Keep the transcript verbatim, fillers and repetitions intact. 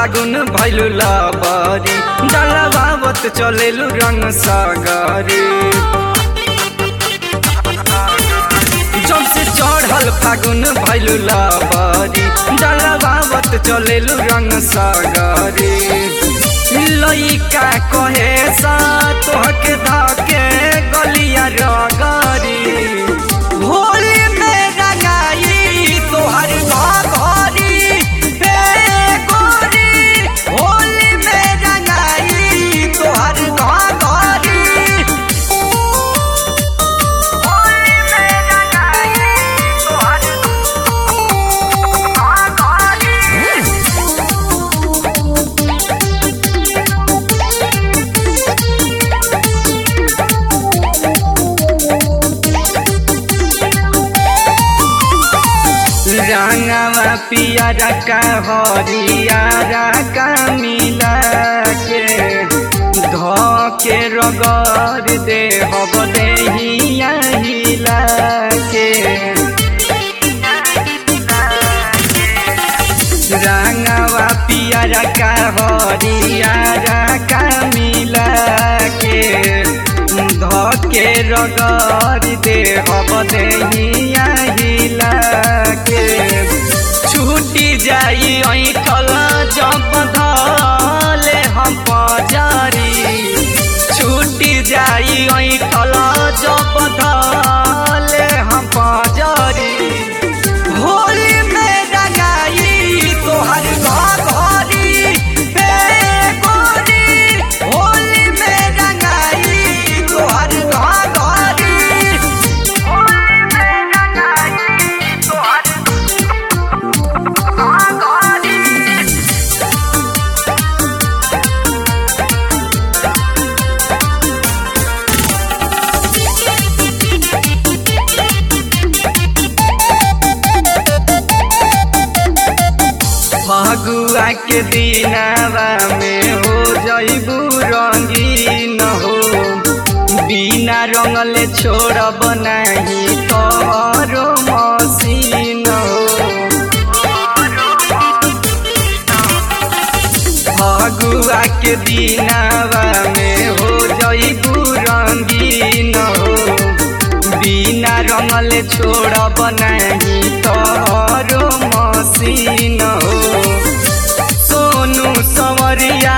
फागुन भैलू लबरी डलवावत चलेलू रंग सागरी। जब से चढ़ल फागुन भैलू लबरी डलवावत चलेलू रंग सागरी। लइका कहे सा तोहके धके गलिया रगरी। होली में रंगाई तोहर घरी हे गोरी। होली में रंगाई तोहर घरी। होली में रंगाई तोहर रंगवा पियरा का हरियारा का मिला के धके रगड़ दे हब देहिया हिला के। रंगवा पियरा का हरियारा का मिला के धके रगड़ दे हब देहिया हिला के। छूटी जाई ऐठल जब धले हम पजारी। छूटी जाई ऐठल जब धले हम पजारी। होली में रंगाई तोहर घरी हे गोरी। होली में रंगाई तोहर घरी। होली में रंगाई तोहर फगुआ के दिनवा में हो जइबू रंगीन हो। बिना रंगले छोड़ब नहीं तोहरो मसीन हो। फगुआ के दिनवा में हो जइबू रंगीन हो। बिना रंगले छोड़ब नहीं तोहरो मसीन हो। सोनू संवरिया